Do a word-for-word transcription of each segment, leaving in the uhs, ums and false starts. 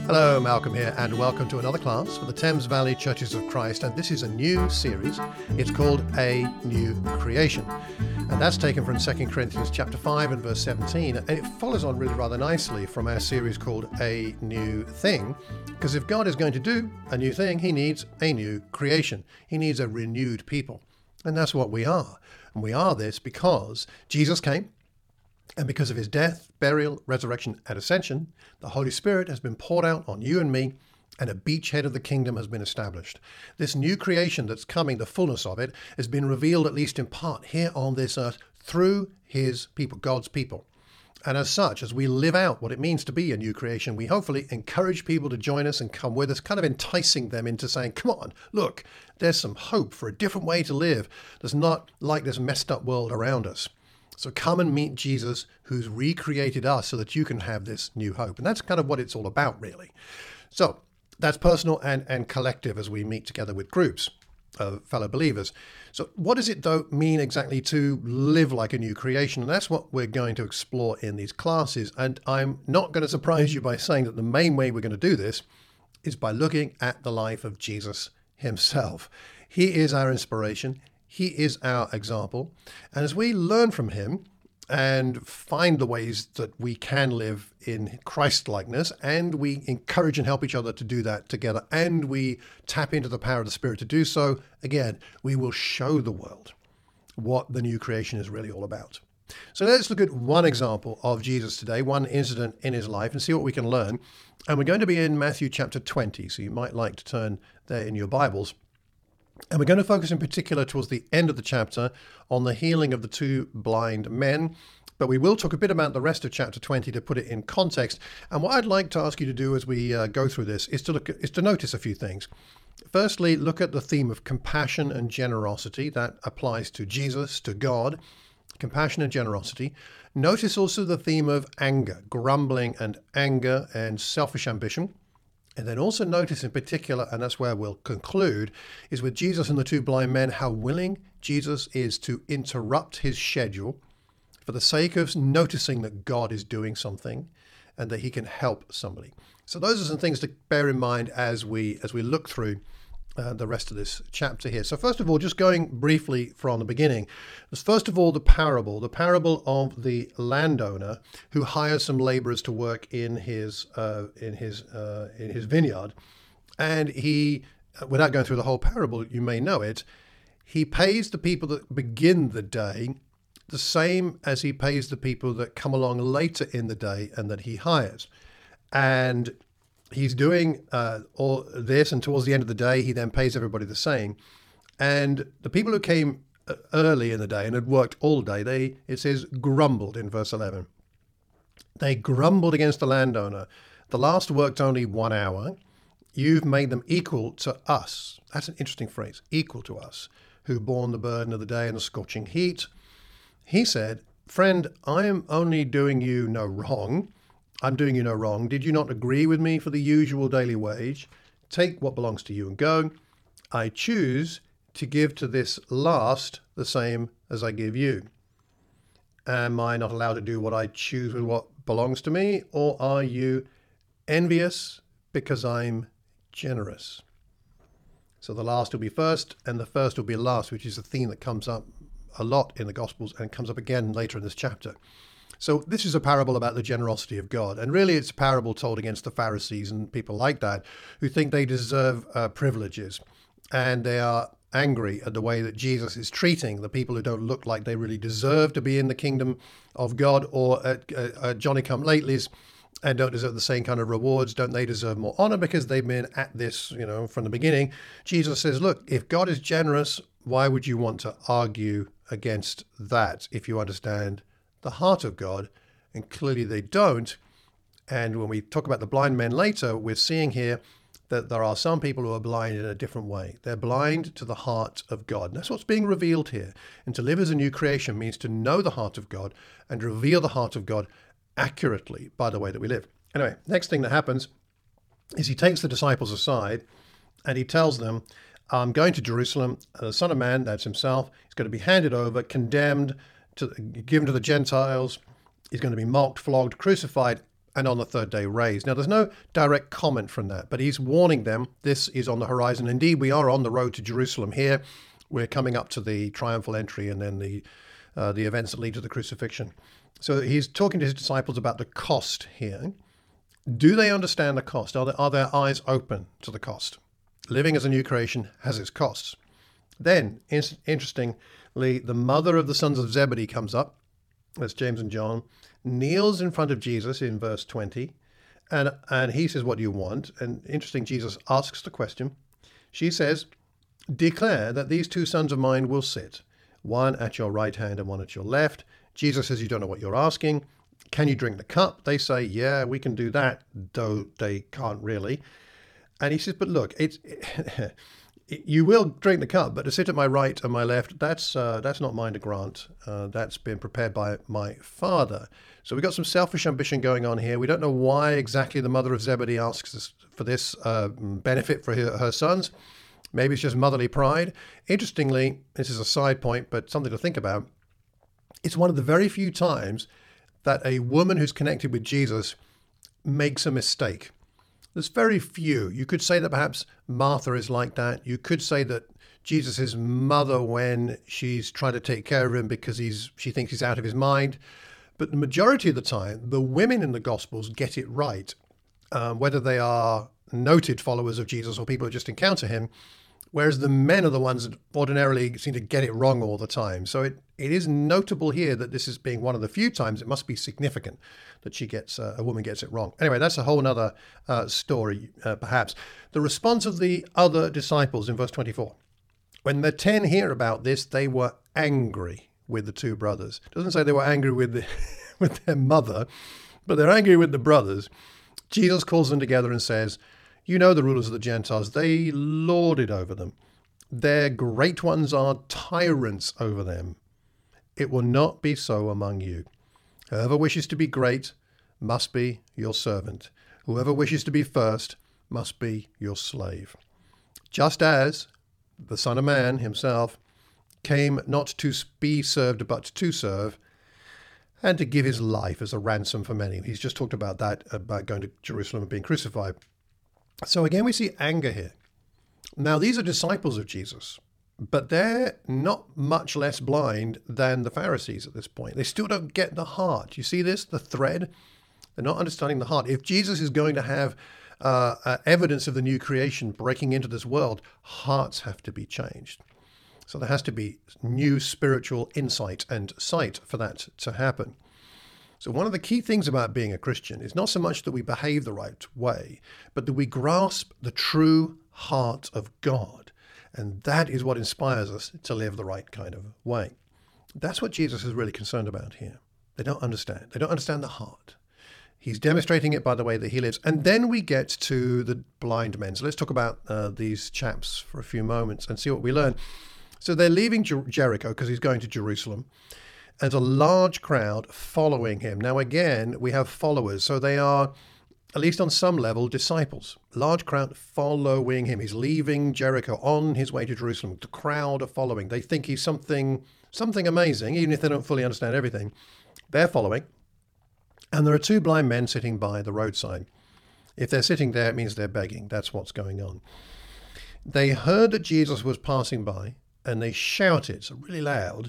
Hello, Malcolm here, and welcome to another class for the Thames Valley Churches of Christ. And this is a new series. It's called A New Creation. And that's taken from Second Corinthians chapter five and verse seventeen. And it follows on really rather nicely from our series called A New Thing. Because if God is going to do a new thing, he needs a new creation. He needs a renewed people. And that's what we are. And we are this because Jesus came. And because of his death, burial, resurrection, and ascension, the Holy Spirit has been poured out on you and me, and a beachhead of the kingdom has been established. This new creation that's coming, the fullness of it, has been revealed at least in part here on this earth through his people, God's people. And as such, as we live out what it means to be a new creation, we hopefully encourage people to join us and come with us, kind of enticing them into saying, come on, look, there's some hope for a different way to live that's not like this messed up world around us. So come and meet Jesus, who's recreated us so that you can have this new hope. And that's kind of what it's all about, really. So that's personal and, and collective as we meet together with groups of fellow believers. So what does it, though, mean exactly to live like a new creation? And that's what we're going to explore in these classes. And I'm not going to surprise you by saying that the main way we're going to do this is by looking at the life of Jesus himself. He is our inspiration. He is our example. And as we learn from him and find the ways that we can live in Christ-likeness, and we encourage and help each other to do that together, and we tap into the power of the Spirit to do so, again, we will show the world what the new creation is really all about. So let's look at one example of Jesus today, one incident in his life, and see what we can learn. And we're going to be in Matthew chapter twenty, so you might like to turn there in your Bibles. And we're going to focus in particular towards the end of the chapter on the healing of the two blind men. But we will talk a bit about the rest of chapter twenty to put it in context. And what I'd like to ask you to do as we uh, go through this is to look at, is to notice a few things. Firstly, look at the theme of compassion and generosity. That applies to Jesus, to God. Compassion and generosity. Notice also the theme of anger, grumbling and anger and selfish ambition. And then also notice in particular, and that's where we'll conclude, is with Jesus and the two blind men, how willing Jesus is to interrupt his schedule for the sake of noticing that God is doing something and that he can help somebody. So those are some things to bear in mind as we as we look through uh, the rest of this chapter here. So first of all, just going briefly from the beginning, there's first of all the parable, the parable of the landowner who hires some laborers to work in his uh, in his uh, in his vineyard, and he, without going through the whole parable, you may know it, he pays the people that begin the day the same as he pays the people that come along later in the day and that he hires, and he's doing uh, all this, and towards the end of the day, he then pays everybody the same. And the people who came early in the day and had worked all day, they, it says, grumbled in verse eleven. They grumbled against the landowner. The last worked only one hour. You've made them equal to us. That's an interesting phrase, equal to us, who borne the burden of the day and the scorching heat. He said, friend, I am only doing you no wrong. I'm doing you no wrong. Did you not agree with me for the usual daily wage? Take what belongs to you and go. I choose to give to this last the same as I give you. Am I not allowed to do what I choose with what belongs to me? Or are you envious because I'm generous? So the last will be first and the first will be last, which is a theme that comes up a lot in the Gospels and comes up again later in this chapter. So this is a parable about the generosity of God. And really it's a parable told against the Pharisees and people like that who think they deserve uh, privileges. And they are angry at the way that Jesus is treating the people who don't look like they really deserve to be in the kingdom of God, or at uh, uh, Johnny-come-latelys and don't deserve the same kind of rewards. Don't they deserve more honor because they've been at this, you know, from the beginning? Jesus says, look, if God is generous, why would you want to argue against that if you understand the heart of God? And clearly they don't. And when we talk about the blind men later, we're seeing here that there are some people who are blind in a different way. They're blind to the heart of God. And that's what's being revealed here. And to live as a new creation means to know the heart of God and reveal the heart of God accurately by the way that we live. Anyway, next thing that happens is he takes the disciples aside and he tells them, I'm going to Jerusalem. The Son of Man, that's himself, is going to be handed over, condemned, to, given to the Gentiles. He's going to be mocked, flogged, crucified, and on the third day raised. Now, there's no direct comment from that, but he's warning them this is on the horizon. Indeed, we are on the road to Jerusalem here. We're coming up to the triumphal entry and then the uh, the events that lead to the crucifixion. So he's talking to his disciples about the cost here. Do they understand the cost? Are, there, are their eyes open to the cost? Living as a new creation has its costs. Then, in, interestingly, the mother of the sons of Zebedee comes up, that's James and John, kneels in front of Jesus in verse twenty, and, and he says, what do you want? And interesting, Jesus asks the question. She says, declare that these two sons of mine will sit, one at your right hand and one at your left. Jesus says, you don't know what you're asking. Can you drink the cup? They say, yeah, we can do that, though they can't really. And he says, but look, it's you will drink the cup, but to sit at my right and my left, that's uh, that's not mine to grant. Uh, that's been prepared by my Father. So we've got some selfish ambition going on here. We don't know why exactly the mother of Zebedee asks us for this uh, benefit for her, her sons. Maybe it's just motherly pride. Interestingly, this is a side point, but something to think about. It's one of the very few times that a woman who's connected with Jesus makes a mistake. There's very few. You could say that perhaps Martha is like that. You could say that Jesus' mother, when she's trying to take care of him because he's she thinks he's out of his mind. But the majority of the time, the women in the Gospels get it right, um, whether they are noted followers of Jesus or people who just encounter him, whereas the men are the ones that ordinarily seem to get it wrong all the time. So it, it is notable here that this is being one of the few times, it must be significant that she gets, uh, a woman gets it wrong. Anyway, that's a whole other uh, story, uh, perhaps. The response of the other disciples in verse twenty-four. When the ten hear about this, they were angry with the two brothers. It doesn't say they were angry with, the, with their mother, but they're angry with the brothers. Jesus calls them together and says, you know the rulers of the Gentiles, they lord it over them. Their great ones are tyrants over them. It will not be so among you. Whoever wishes to be great must be your servant. Whoever wishes to be first must be your slave. Just as the Son of Man himself came not to be served, but to serve, and to give his life as a ransom for many. He's just talked about that, about going to Jerusalem and being crucified. So again, we see anger here. Now, these are disciples of Jesus, but they're not much less blind than the Pharisees at this point. They still don't get the heart. You see this, the thread? They're not understanding the heart. If Jesus is going to have uh, uh, evidence of the new creation breaking into this world, hearts have to be changed. So there has to be new spiritual insight and sight for that to happen. So one of the key things about being a Christian is not so much that we behave the right way, but that we grasp the true heart of God. And that is what inspires us to live the right kind of way. That's what Jesus is really concerned about here. They don't understand. They don't understand the heart. He's demonstrating it by the way that he lives. And then we get to the blind men. So let's talk about uh, these chaps for a few moments and see what we learn. So they're leaving Jer- Jericho because he's going to Jerusalem. There's a large crowd following him. Now, again, we have followers. So they are, at least on some level, disciples. Large crowd following him. He's leaving Jericho on his way to Jerusalem. The crowd are following. They think he's something, something amazing, even if they don't fully understand everything. They're following. And there are two blind men sitting by the roadside. If they're sitting there, it means they're begging. That's what's going on. They heard that Jesus was passing by, and they shouted, so really loud,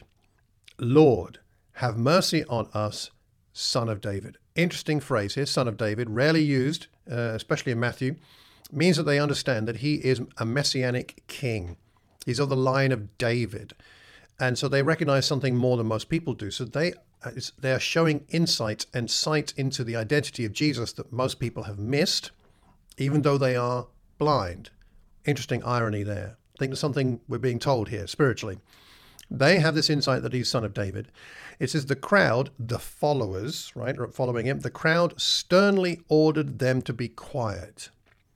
Lord, have mercy on us, Son of David. Interesting phrase here, Son of David, rarely used, uh, especially in Matthew, means that they understand that he is a messianic king. He's of the line of David. And so they recognize something more than most people do. So they, they are showing insight and sight into the identity of Jesus that most people have missed, even though they are blind. Interesting irony there. I think there's something we're being told here spiritually. They have this insight that he's Son of David. It says the crowd, the followers, right, following him, the crowd sternly ordered them to be quiet.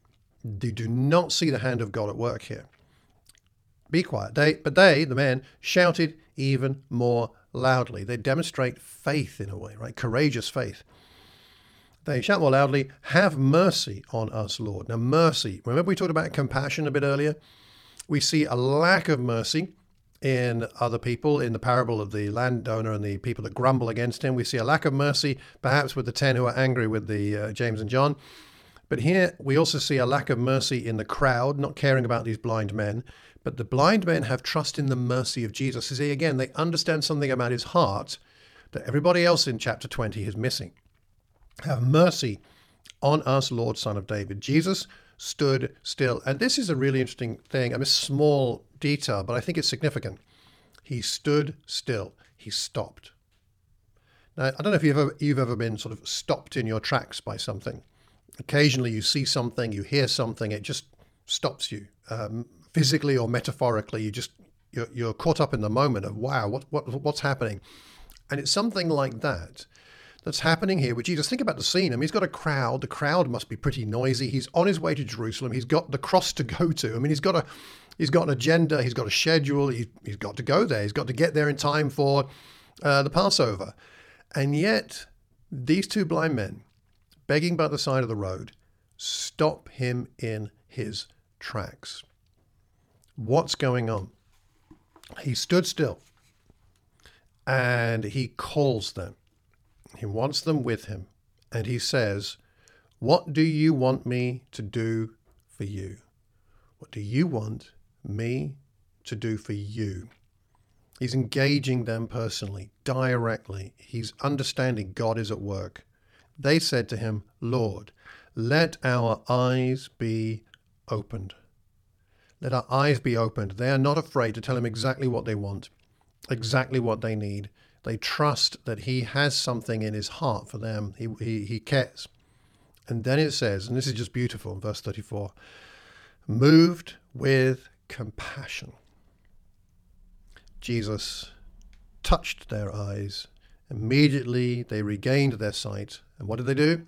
They do not see the hand of God at work here. Be quiet. They, but they, the men, shouted even more loudly. They demonstrate faith in a way, right? Courageous faith. They shout more loudly, have mercy on us, Lord. Now, mercy. Remember we talked about compassion a bit earlier? We see a lack of mercy in other people. In the parable of the landowner and the people that grumble against him, we see a lack of mercy, perhaps with the ten who are angry with the uh, James and John. But here we also see a lack of mercy in the crowd, not caring about these blind men. But the blind men have trust in the mercy of Jesus. See, again, they understand something about his heart that everybody else in chapter twenty is missing. Have mercy on us, Lord, Son of David. Jesus stood still. And this is a really interesting thing. I mean, a small detail, but I think it's significant. He stood still. He stopped. Now, I don't know if you've ever, you've ever been sort of stopped in your tracks by something. Occasionally you see something, you hear something, it just stops you. Um, physically or metaphorically, you just, you're, you're caught up in the moment of, wow, what, what, what's happening? And it's something like that that's happening here with Jesus. Think about the scene. I mean, he's got a crowd. The crowd must be pretty noisy. He's on his way to Jerusalem. He's got the cross to go to. I mean, he's got a, he's got an agenda. He's got a schedule. He's, he's got to go there. He's got to get there in time for uh, the Passover. And yet, these two blind men, begging by the side of the road, stop him in his tracks. What's going on? He stood still and he calls them. He wants them with him. And he says, what do you want me to do for you? What do you want me to do for you? He's engaging them personally, directly. He's understanding God is at work. They said to him, Lord, let our eyes be opened. Let our eyes be opened. They are not afraid to tell him exactly what they want, exactly what they need. They trust that he has something in his heart for them. He, he, he cares. And then it says, and this is just beautiful in verse thirty-four, moved with compassion, Jesus touched their eyes. Immediately they regained their sight. And what did they do?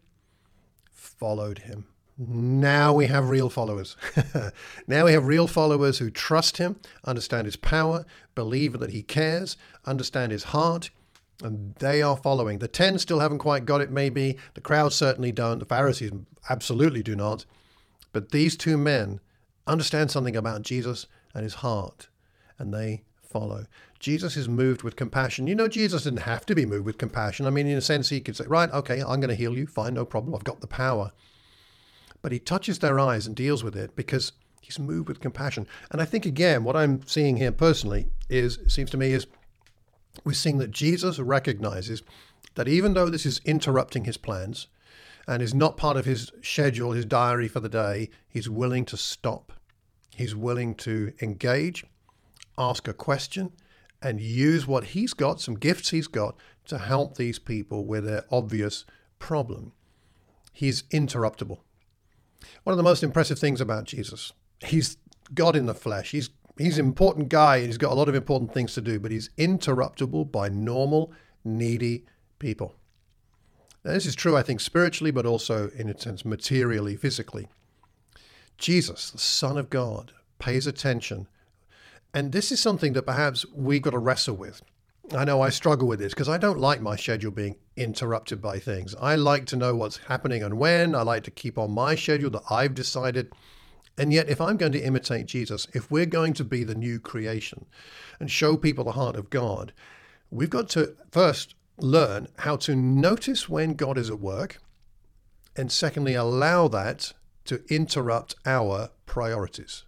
Followed him. Now we have real followers. Now we have real followers who trust him, understand his power, believe that he cares, understand his heart, and they are following. The ten still haven't quite got it, maybe. The crowd certainly don't. The Pharisees absolutely do not. But these two men understand something about Jesus and his heart, and they follow. Jesus is moved with compassion. You know, Jesus didn't have to be moved with compassion. I mean, in a sense, he could say, right, okay, I'm going to heal you. Fine, no problem. I've got the power. But he touches their eyes and deals with it because he's moved with compassion. And I think, again, what I'm seeing here personally is, it seems to me, is we're seeing that Jesus recognizes that even though this is interrupting his plans and is not part of his schedule, his diary for the day, he's willing to stop. He's willing to engage, ask a question, and use what he's got, some gifts he's got, to help these people with their obvious problem. He's interruptible. One of the most impressive things about Jesus, he's God in the flesh. He's he's an important guy, and he's got a lot of important things to do, but he's interruptible by normal, needy people. Now, this is true, I think, spiritually, but also, in a sense, materially, physically. Jesus, the Son of God, pays attention. And this is something that perhaps we've got to wrestle with. I know I struggle with this because I don't like my schedule being interrupted by things. I like to know what's happening and when. I like to keep on my schedule that I've decided. And yet, if I'm going to imitate Jesus, if we're going to be the new creation and show people the heart of God, we've got to first learn how to notice when God is at work, and secondly, allow that to interrupt our priorities.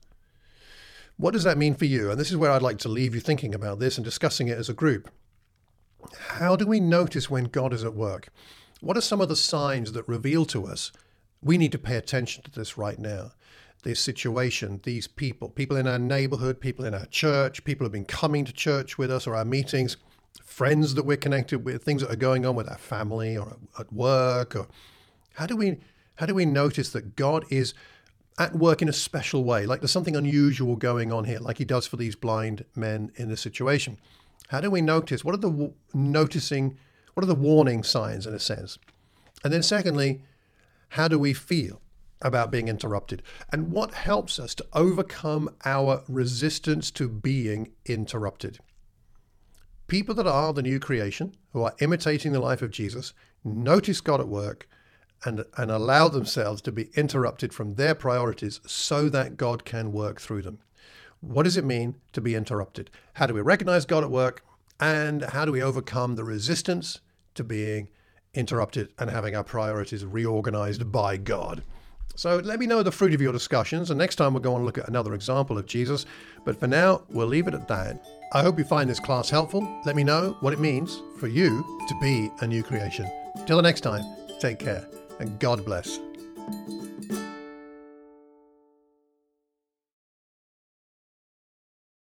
What does that mean for you? And this is where I'd like to leave you thinking about this and discussing it as a group. How do we notice when God is at work? What are some of the signs that reveal to us we need to pay attention to this right now? This situation, these people, people in our neighborhood, people in our church, people who have been coming to church with us or our meetings, friends that we're connected with, things that are going on with our family or at work. Or how do we how do we notice that God is at work in a special way, like there's something unusual going on here, like he does for these blind men in this situation? How do we notice? What are the w- noticing? What are the warning signs, in a sense? And then secondly, how do we feel about being interrupted? And what helps us to overcome our resistance to being interrupted? People that are the new creation, who are imitating the life of Jesus, notice God at work and, and allow themselves to be interrupted from their priorities so that God can work through them. What does it mean to be interrupted? How do we recognize God at work? And how do we overcome the resistance to being interrupted and having our priorities reorganized by God? So let me know the fruit of your discussions, and next time we'll go and look at another example of Jesus. But for now, we'll leave it at that. I hope you find this class helpful. Let me know what it means for you to be a new creation. Till the next time, take care and God bless.